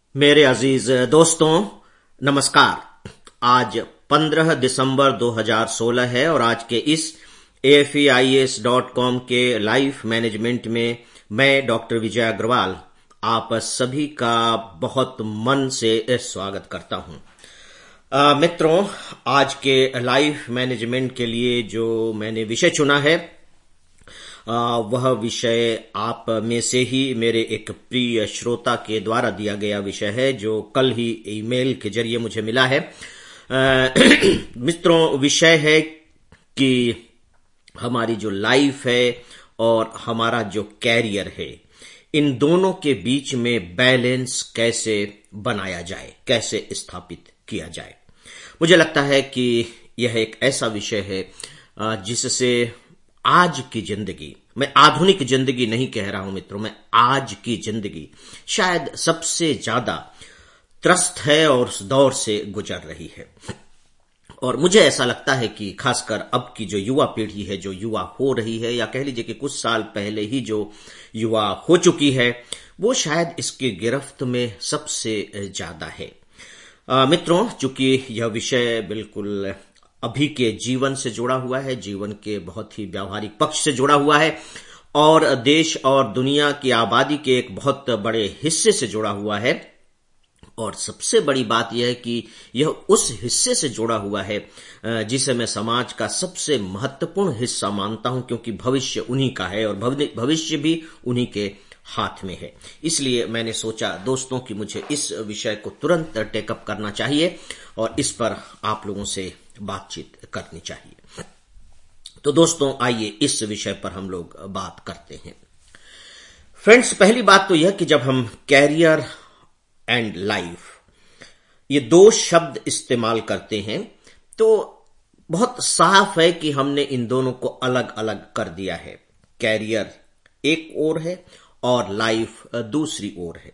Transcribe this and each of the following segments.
मेरे अजीज दोस्तों, नमस्कार। आज 15 दिसंबर 2016 है और आज के इस AFEIAS.com के लाइफ मैनेजमेंट में मैं डॉक्टर विजय अग्रवाल आप सभी का बहुत मन से स्वागत करता हूं। मित्रों, आज के लाइफ मैनेजमेंट के लिए जो मैंने विषय चुना है वह विषय आप में से ही मेरे एक प्रिय श्रोता के द्वारा दिया गया विषय है, जो कल ही ईमेल के जरिए मुझे मिला है। मित्रों, विषय है कि हमारी जो लाइफ है और हमारा जो कैरियर है, इन दोनों के बीच में बैलेंस कैसे बनाया जाए, कैसे स्थापित किया जाए। मुझे लगता है कि यह एक ऐसा विषय है जिससे आज की जिंदगी, मैं आधुनिक जिंदगी नहीं कह रहा हूं मित्रों, मैं आज की जिंदगी शायद सबसे ज्यादा त्रस्त है और उस दौर से गुजर रही है। और मुझे ऐसा लगता है कि खासकर अब की जो युवा पीढ़ी है, जो युवा हो रही है, या कह लीजिए कि कुछ साल पहले ही जो युवा हो चुकी है, वो शायद इसकी गिरफ्त में सबसे ज्यादा है। मित्रों, चूंकि यह विषय बिल्कुल अभी के जीवन से जुड़ा हुआ है, जीवन के बहुत ही व्यावहारिक पक्ष से जुड़ा हुआ है और देश और दुनिया की आबादी के एक बहुत बड़े हिस्से से जुड़ा हुआ है। और सबसे बड़ी बात यह है कि यह उस हिस्से से जुड़ा हुआ है जिसे मैं समाज का सबसे महत्वपूर्ण हिस्सा मानता हूं, क्योंकि भविष्य उन्हीं का है और भविष्य भी उन्हीं के हाथ में है। इसलिए मैंने सोचा दोस्तों कि मुझे इस विषय को तुरंत टेकअप करना चाहिए और इस पर आप लोगों से बातचीत करनी चाहिए। तो दोस्तों, आइए इस विषय पर हम लोग बात करते हैं। फ्रेंड्स, पहली बात तो यह कि जब हम कैरियर एंड लाइफ ये दो शब्द इस्तेमाल करते हैं तो बहुत साफ है कि हमने इन दोनों को अलग अलग कर दिया है। कैरियर एक ओर है और लाइफ दूसरी ओर है।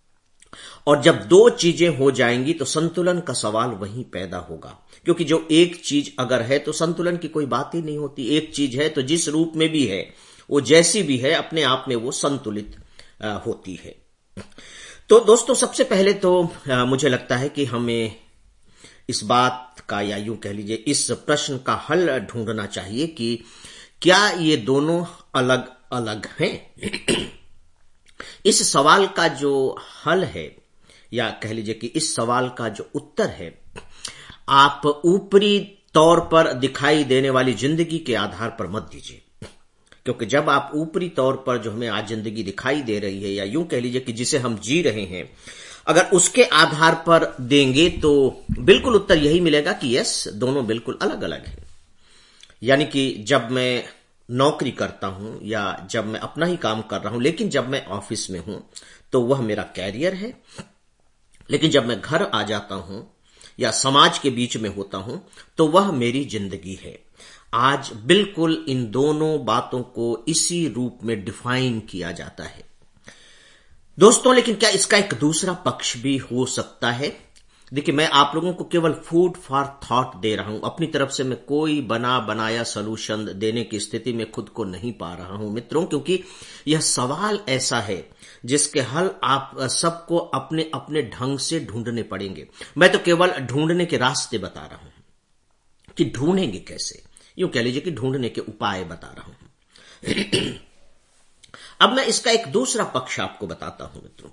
और जब दो चीजें हो जाएंगी तो संतुलन का सवाल वहीं पैदा होगा, क्योंकि जो एक चीज अगर है तो संतुलन की कोई बात ही नहीं होती। एक चीज है तो जिस रूप में भी है, वो जैसी भी है, अपने आप में वो संतुलित होती है। तो दोस्तों, सबसे पहले तो मुझे लगता है कि हमें इस बात का, या यूं कह लीजिए इस प्रश्न का हल ढूंढना चाहिए कि क्या ये दोनों अलग अलग हैं। इस सवाल का जो हल है, या कह लीजिए कि इस सवाल का जो उत्तर है, आप ऊपरी तौर पर दिखाई देने वाली जिंदगी के आधार पर मत दीजिए। क्योंकि जब आप ऊपरी तौर पर जो हमें आज जिंदगी दिखाई दे रही है, या यूं कह लीजिए कि जिसे हम जी रहे हैं, अगर उसके आधार पर देंगे तो बिल्कुल उत्तर यही मिलेगा कि यस, दोनों बिल्कुल अलग अलग हैं। यानी कि जब मैं नौकरी करता हूं या जब मैं अपना ही काम कर रहा हूं, लेकिन जब मैं ऑफिस में हूं तो वह मेरा कैरियर है, लेकिन जब मैं घर आ जाता हूं या समाज के बीच में होता हूं तो वह मेरी जिंदगी है। आज बिल्कुल इन दोनों बातों को इसी रूप में डिफाइन किया जाता है दोस्तों। लेकिन क्या इसका एक दूसरा पक्ष भी हो सकता है? देखिए, मैं आप लोगों को केवल फूड फॉर थॉट दे रहा हूं। अपनी तरफ से मैं कोई बना बनाया सलूशन देने की स्थिति में खुद को नहीं पा रहा हूं मित्रों, क्योंकि यह सवाल ऐसा है जिसके हल आप सबको अपने अपने ढंग से ढूंढने पड़ेंगे। मैं तो केवल ढूंढने के रास्ते बता रहा हूं कि ढूंढेंगे कैसे, यूं कह लीजिए कि ढूंढने के उपाय बता रहा हूं। अब मैं इसका एक दूसरा पक्ष आपको बताता हूं मित्रों।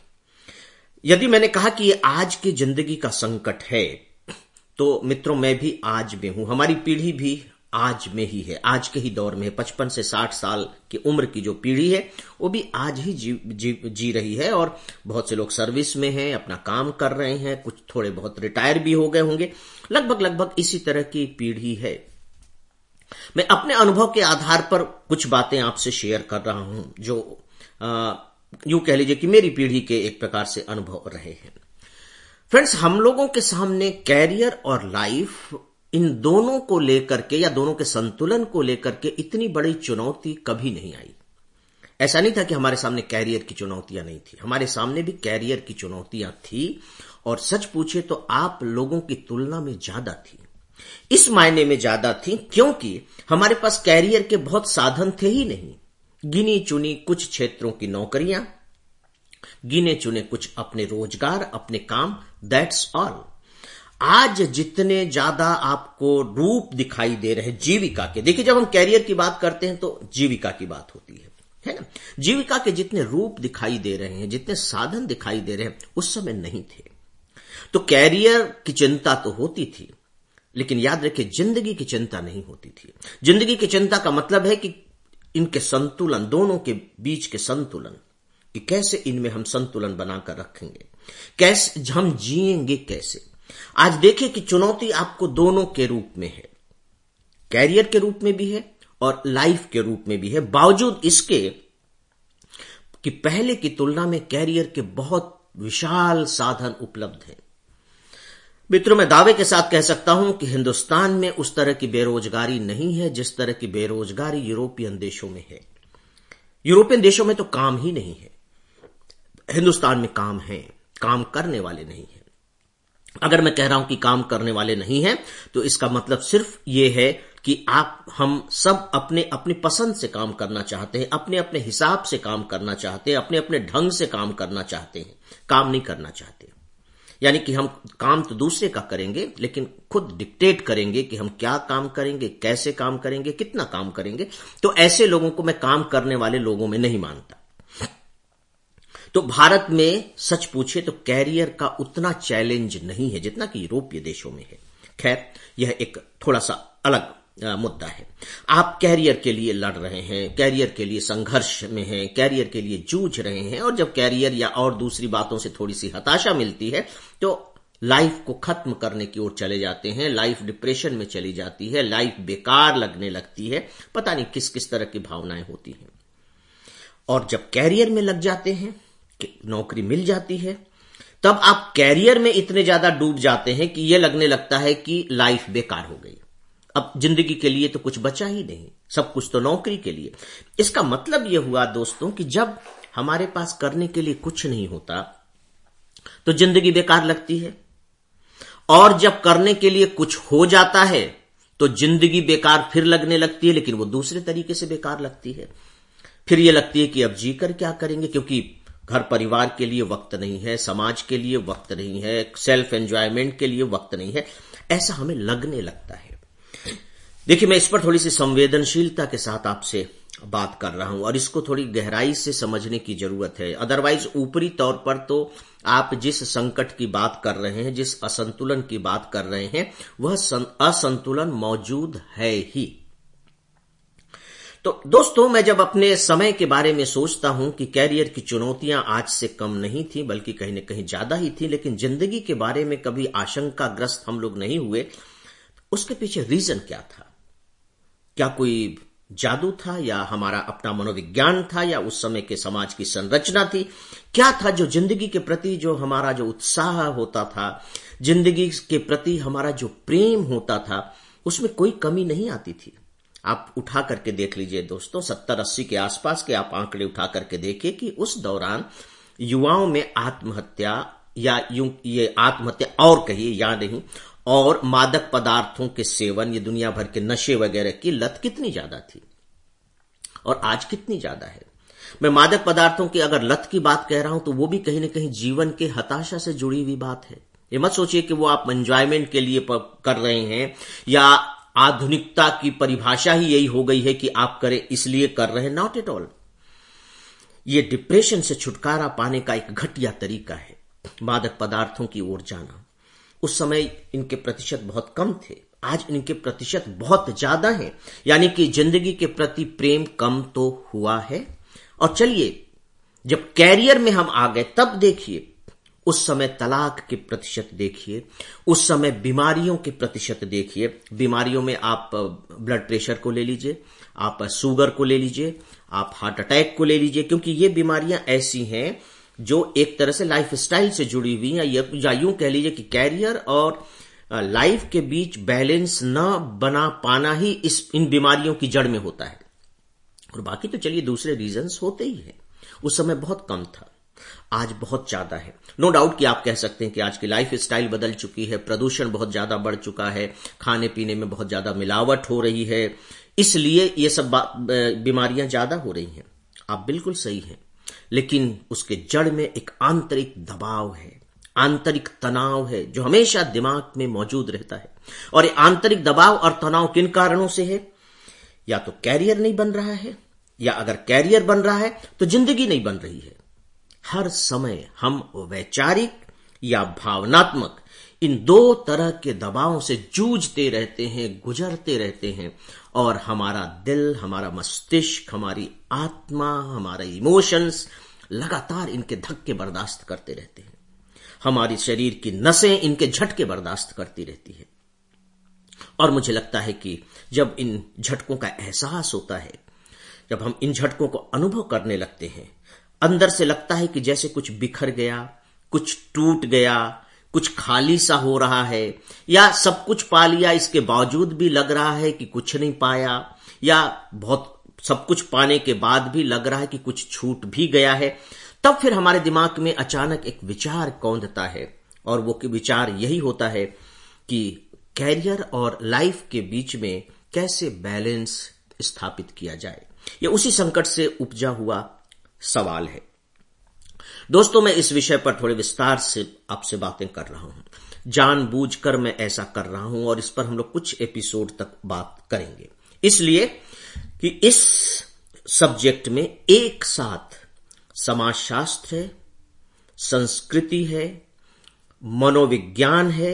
यदि मैंने कहा कि ये आज की जिंदगी का संकट है, तो मित्रों मैं भी आज में हूं, हमारी पीढ़ी भी आज में ही है, आज के ही दौर में है। 55 से 60 साल की उम्र की जो पीढ़ी है वो भी आज ही जी रही है, और बहुत से लोग सर्विस में हैं, अपना काम कर रहे हैं, कुछ थोड़े बहुत रिटायर भी हो गए होंगे। लगभग इसी तरह की पीढ़ी है। मैं अपने अनुभव के आधार पर कुछ बातें आपसे शेयर कर रहा हूं जो यूं कह लीजिए कि मेरी पीढ़ी के एक प्रकार से अनुभव रहे हैं। फ्रेंड्स, हम लोगों के सामने कैरियर और लाइफ, इन दोनों को लेकर के या दोनों के संतुलन को लेकर के इतनी बड़ी चुनौती कभी नहीं आई। ऐसा नहीं था कि हमारे सामने कैरियर की चुनौतियां नहीं थी, हमारे सामने भी कैरियर की चुनौतियां थी, और सच पूछे तो आप लोगों की तुलना में ज्यादा थी। इस मायने में ज्यादा थी क्योंकि हमारे पास कैरियर के बहुत साधन थे ही नहीं। गिनी चुनी कुछ क्षेत्रों की नौकरियां गिने चुने कुछ अपने रोजगार, अपने काम, दैट्स ऑल। आज जितने ज्यादा आपको रूप दिखाई दे रहे हैं जीविका के, देखिए जब हम कैरियर की बात करते हैं तो जीविका की बात होती है ना। जीविका के जितने रूप दिखाई दे रहे हैं, जितने साधन दिखाई दे रहे हैं, उस समय नहीं थे। तो कैरियर की चिंता तो होती थी, लेकिन याद रखिए जिंदगी की चिंता नहीं होती थी। जिंदगी की चिंता का मतलब है कि इनके संतुलन, दोनों के बीच के संतुलन, कि कैसे इनमें हम संतुलन बनाकर रखेंगे, कैसे हम जिएंगे कैसे। आज देखिए कि चुनौती आपको दोनों के रूप में है, कैरियर के रूप में भी है और लाइफ के रूप में भी है, बावजूद इसके कि पहले की तुलना में कैरियर के बहुत विशाल साधन उपलब्ध हैं। मित्रों, मैं दावे के साथ कह सकता हूं कि हिंदुस्तान में उस तरह की बेरोजगारी नहीं है जिस तरह की बेरोजगारी यूरोपियन देशों में है। यूरोपियन देशों में तो काम ही नहीं है, हिंदुस्तान में काम है, काम करने वाले नहीं है। अगर मैं कह रहा हूं कि काम करने वाले नहीं हैं, तो इसका मतलब सिर्फ ये है कि हम सब अपने अपनी पसंद से काम करना चाहते हैं, अपने अपने हिसाब से काम करना चाहते हैं, अपने अपने ढंग से काम करना चाहते हैं, काम नहीं करना चाहते। यानी कि हम काम तो दूसरे का करेंगे, लेकिन खुद डिक्टेट करेंगे कि हम क्या काम करेंगे, कैसे काम करेंगे, कितना काम करेंगे। तो ऐसे लोगों को मैं काम करने वाले लोगों में नहीं मानता। तो भारत में सच पूछे तो कैरियर का उतना चैलेंज नहीं है जितना कि यूरोपीय देशों में है। खैर, यह एक थोड़ा सा अलग मुद्दा है। आप कैरियर के लिए लड़ रहे हैं, कैरियर के लिए संघर्ष में हैं, कैरियर के लिए जूझ रहे हैं, और जब कैरियर या और दूसरी बातों से थोड़ी सी हताशा मिलती है तो लाइफ को खत्म करने की ओर चले जाते हैं, लाइफ डिप्रेशन में चली जाती है, लाइफ बेकार लगने लगती है, पता नहीं किस किस तरह की भावनाएं होती हैं। और जब कैरियर में लग जाते हैं, नौकरी मिल जाती है, तब आप कैरियर में इतने ज्यादा डूब जाते हैं कि यह लगने लगता है कि लाइफ बेकार हो गई, अब जिंदगी के लिए तो कुछ बचा ही नहीं, सब कुछ तो नौकरी के लिए। इसका मतलब यह हुआ दोस्तों कि जब हमारे पास करने के लिए कुछ नहीं होता तो जिंदगी बेकार लगती है, और जब करने के लिए कुछ हो जाता है तो जिंदगी बेकार फिर लगने लगती है, लेकिन वो दूसरे तरीके से बेकार लगती है। फिर यह लगती है कि अब जीकर क्या करेंगे, क्योंकि घर परिवार के लिए वक्त नहीं है, समाज के लिए वक्त नहीं है, सेल्फ एंजॉयमेंट के लिए वक्त नहीं है, ऐसा हमें लगने लगता है। देखिए, मैं इस पर थोड़ी सी संवेदनशीलता के साथ आपसे बात कर रहा हूं और इसको थोड़ी गहराई से समझने की जरूरत है। अदरवाइज ऊपरी तौर पर तो आप जिस संकट की बात कर रहे हैं, जिस असंतुलन की बात कर रहे हैं, वह असंतुलन मौजूद है ही। तो दोस्तों, मैं जब अपने समय के बारे में सोचता हूं कि कैरियर की चुनौतियां आज से कम नहीं थी, बल्कि कहीं न कहीं ज्यादा ही थी, लेकिन जिंदगी के बारे में कभी आशंकाग्रस्त हम लोग नहीं हुए, उसके पीछे रीजन क्या था? क्या कोई जादू था, या हमारा अपना मनोविज्ञान था, या उस समय के समाज की संरचना थी? क्या था जो जिंदगी के प्रति जो हमारा जो उत्साह होता था, जिंदगी के प्रति हमारा जो प्रेम होता था, उसमें कोई कमी नहीं आती थी? आप उठा करके देख लीजिए दोस्तों, 70-80 के आसपास के आप आंकड़े उठा करके देखिए कि उस दौरान युवाओं में आत्महत्या, या यूं ये आत्महत्या और कहिए या नहीं, और मादक पदार्थों के सेवन, ये दुनिया भर के नशे वगैरह की लत कितनी ज्यादा थी और आज कितनी ज्यादा है। मैं मादक पदार्थों की अगर लत की बात कह रहा हूं तो वो भी कहीं ना कहीं जीवन के हताशा से जुड़ी हुई बात है। ये मत सोचिए कि वो आप एंजॉयमेंट के लिए कर रहे हैं, या आधुनिकता की परिभाषा ही यही हो गई है कि आप करें इसलिए कर रहे हैं। Not at all. ये डिप्रेशन से छुटकारा पाने का एक घटिया तरीका है, मादक पदार्थों की ओर जाना। उस समय इनके प्रतिशत बहुत कम थे, आज इनके प्रतिशत बहुत ज्यादा हैं। यानी कि जिंदगी के प्रति प्रेम कम तो हुआ है। और चलिए, जब कैरियर में हम आ गए तब देखिए, उस समय तलाक के प्रतिशत देखिए, उस समय बीमारियों के प्रतिशत देखिए। बीमारियों में आप ब्लड प्रेशर को ले लीजिए, आप शुगर को ले लीजिए, आप हार्ट अटैक को ले लीजिए, क्योंकि ये बीमारियां ऐसी हैं जो एक तरह से लाइफ स्टाइल से जुड़ी हुई हैं, या यूं कह लीजिए कि कैरियर और लाइफ के बीच बैलेंस न बना पाना ही इन बीमारियों की जड़ में होता है। और बाकी तो चलिए दूसरे रीजंस होते ही हैं। उस समय बहुत कम था, आज बहुत ज्यादा है। नो डाउट कि आप कह सकते हैं कि आज की लाइफ स्टाइल बदल चुकी है, प्रदूषण बहुत ज्यादा बढ़ चुका है, खाने पीने में बहुत ज्यादा मिलावट हो रही है, इसलिए ये सब बीमारियां ज्यादा हो रही हैं। आप बिल्कुल सही हैं, लेकिन उसके जड़ में एक आंतरिक दबाव है, आंतरिक तनाव है जो हमेशा दिमाग में मौजूद रहता है। और ये आंतरिक दबाव और तनाव किन कारणों से है? या तो कैरियर नहीं बन रहा है, या अगर कैरियर बन रहा है तो जिंदगी नहीं बन रही है। हर समय हम वैचारिक या भावनात्मक इन दो तरह के दबावों से जूझते रहते हैं, गुजरते रहते हैं, और हमारा दिल, हमारा मस्तिष्क, हमारी आत्मा, हमारे इमोशंस लगातार इनके धक्के बर्दाश्त करते रहते हैं। हमारी शरीर की नसें इनके झटके बर्दाश्त करती रहती है। और मुझे लगता है कि जब इन झटकों का एहसास होता है, जब हम इन झटकों को अनुभव करने लगते हैं, अंदर से लगता है कि जैसे कुछ बिखर गया, कुछ टूट गया, कुछ खाली सा हो रहा है, या सब कुछ पा लिया इसके बावजूद भी लग रहा है कि कुछ नहीं पाया, या बहुत सब कुछ पाने के बाद भी लग रहा है कि कुछ छूट भी गया है। तब फिर हमारे दिमाग में अचानक एक विचार कौंधता है, और वो विचार यही होता है कि कैरियर और लाइफ के बीच में कैसे बैलेंस स्थापित किया जाए। यह उसी संकट से उपजा हुआ सवाल है। दोस्तों, मैं इस विषय पर थोड़े विस्तार से आपसे बातें कर रहा हूं। जानबूझकर मैं ऐसा कर रहा हूं, और इस पर हम लोग कुछ एपिसोड तक बात करेंगे, इसलिए कि इस सब्जेक्ट में एक साथ समाजशास्त्र है, संस्कृति है, मनोविज्ञान है,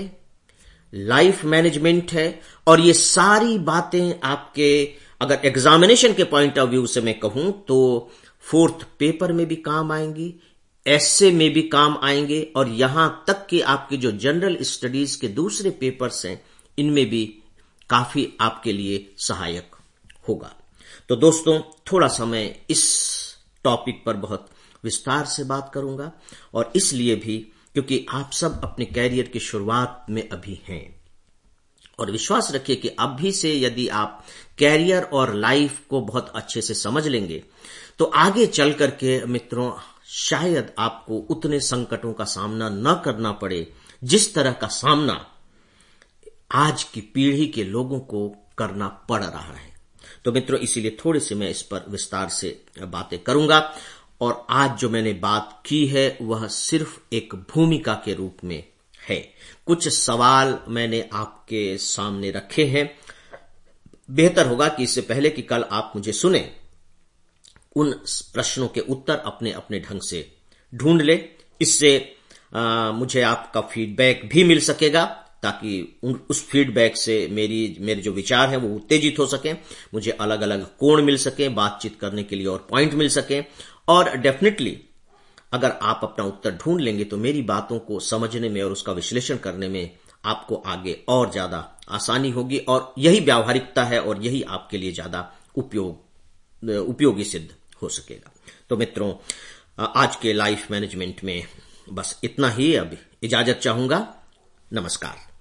लाइफ मैनेजमेंट है, और ये सारी बातें आपके अगर एग्जामिनेशन के पॉइंट ऑफ व्यू से मैं कहूं तो 4th पेपर में भी काम आएंगी, एस्से में भी काम आएंगे, और यहां तक कि आपके जो जनरल स्टडीज के दूसरे पेपर्स हैं इनमें भी काफी आपके लिए सहायक होगा। तो दोस्तों, थोड़ा सा मैं इस टॉपिक पर बहुत विस्तार से बात करूंगा, और इसलिए भी क्योंकि आप सब अपने कैरियर की शुरुआत में अभी हैं, और विश्वास रखिए कि अभी से यदि आप कैरियर और लाइफ को बहुत अच्छे से समझ लेंगे तो आगे चल करके मित्रों शायद आपको उतने संकटों का सामना न करना पड़े जिस तरह का सामना आज की पीढ़ी के लोगों को करना पड़ रहा है। तो मित्रों, इसीलिए थोड़ी सी मैं इस पर विस्तार से बातें करूंगा, और आज जो मैंने बात की है वह सिर्फ एक भूमिका के रूप में है। कुछ सवाल मैंने आपके सामने रखे हैं। बेहतर होगा कि इससे पहले कि कल आप मुझे सुने, उन प्रश्नों के उत्तर अपने अपने ढंग से ढूंढ ले। इससे मुझे आपका फीडबैक भी मिल सकेगा, ताकि उस फीडबैक से मेरे जो विचार हैं वो उत्तेजित हो सके, मुझे अलग अलग कोण मिल सके, बातचीत करने के लिए और पॉइंट मिल सके। और डेफिनेटली अगर आप अपना उत्तर ढूंढ लेंगे तो मेरी बातों को समझने में और उसका विश्लेषण करने में आपको आगे और ज्यादा आसानी होगी, और यही व्यावहारिकता है, और यही आपके लिए ज्यादा उपयोगी सिद्ध हो सकेगा। तो मित्रों, आज के लाइफ मैनेजमेंट में बस इतना ही। अब इजाजत चाहूंगा। नमस्कार।